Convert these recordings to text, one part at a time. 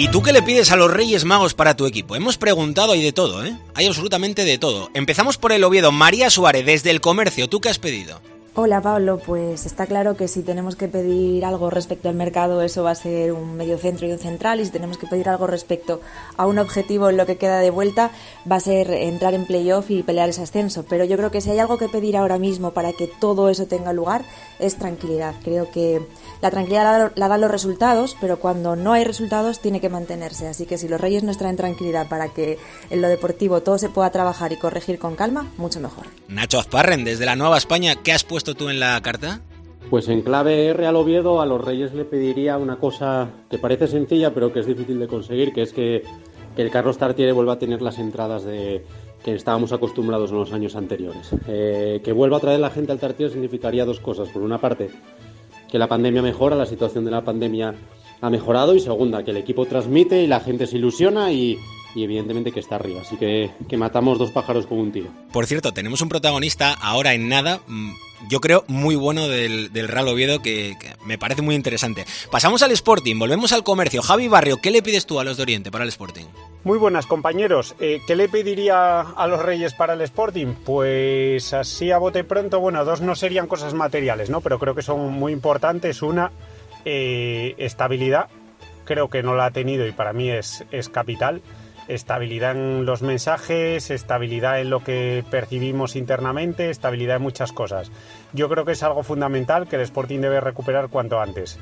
¿Y tú qué le pides a los Reyes Magos para tu equipo? Hemos preguntado, hay de todo, ¿eh? Hay absolutamente de todo. Empezamos por el Oviedo. María Suárez, desde El Comercio, ¿tú qué has pedido? Hola Pablo, pues está claro que si tenemos que pedir algo respecto al mercado, eso va a ser un mediocentro y un central, y si tenemos que pedir algo respecto a un objetivo en lo que queda de vuelta, va a ser entrar en playoff y pelear ese ascenso. Pero yo creo que si hay algo que pedir ahora mismo para que todo eso tenga lugar, es tranquilidad. Creo que la tranquilidad la dan los resultados, pero cuando no hay resultados tiene que mantenerse. Así que si los Reyes nos traen tranquilidad para que en lo deportivo todo se pueda trabajar y corregir con calma, mucho mejor. Nacho Azparren, desde la Nueva España, ¿qué has puesto tú en la carta? Pues en clave Real Oviedo a los Reyes le pediría una cosa que parece sencilla pero que es difícil de conseguir, que es que el Carlos Tartiere vuelva a tener las entradas que estábamos acostumbrados en los años anteriores. Que vuelva a traer la gente al Tartiere significaría dos cosas. Por una parte, que la pandemia mejora, la situación de la pandemia ha mejorado, y segunda, que el equipo transmite y la gente se ilusiona y evidentemente que está arriba. Así que matamos dos pájaros con un tiro. Por cierto, tenemos un protagonista ahora en nada, yo creo muy bueno del Real Oviedo, que me parece muy interesante. Pasamos al Sporting, volvemos al Comercio. Javi Barrio, ¿qué le pides tú a los de Oriente para el Sporting? Muy buenas, compañeros. ¿Qué le pediría a los Reyes para el Sporting? Pues así a bote pronto, bueno, dos no serían cosas materiales, ¿no? Pero creo que son muy importantes. Una, estabilidad. Creo que no la ha tenido y para mí es capital. Estabilidad en los mensajes, estabilidad en lo que percibimos internamente, estabilidad en muchas cosas. Yo creo que es algo fundamental que el Sporting debe recuperar cuanto antes.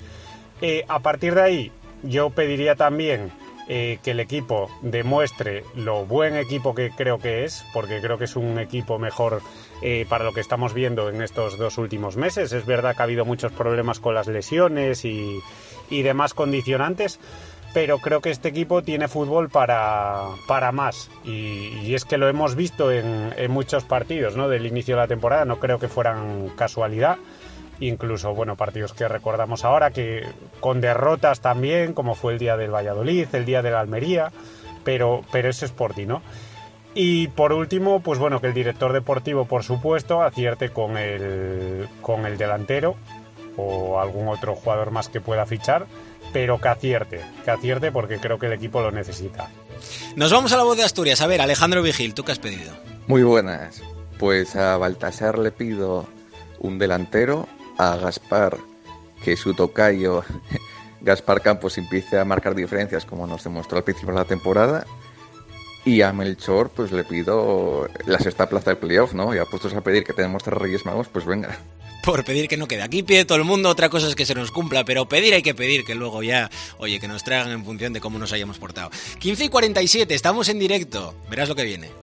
A partir de ahí, yo pediría también que el equipo demuestre lo buen equipo que creo que es, porque creo que es un equipo mejor para lo que estamos viendo en estos 2 últimos meses. Es verdad que ha habido muchos problemas con las lesiones y demás condicionantes, pero creo que este equipo tiene fútbol para más, y es que lo hemos visto en muchos partidos, ¿no?, del inicio de la temporada. No creo que fueran casualidad, incluso bueno, partidos que recordamos ahora, que con derrotas también, como fue el día del Valladolid, el día de la Almería, pero es Sporting, ¿no? Y por último, pues bueno, que el director deportivo, por supuesto, acierte con el delantero o algún otro jugador más que pueda fichar, pero que acierte porque creo que el equipo lo necesita. Nos vamos a la Voz de Asturias. A ver, Alejandro Vigil, ¿tú qué has pedido? Muy buenas. Pues a Baltasar le pido un delantero, a Gaspar, que su tocayo Gaspar Campos empiece a marcar diferencias como nos demostró al principio de la temporada, y a Melchor pues le pido la 6ª plaza del playoff, ¿no? Ya puestos a pedir que tenemos 3 Reyes Magos, pues venga. Por pedir que no quede. Aquí pide todo el mundo, otra cosa es que se nos cumpla, pero pedir hay que pedir, que luego ya, oye, que nos traigan en función de cómo nos hayamos portado. 15:47, estamos en directo, verás lo que viene.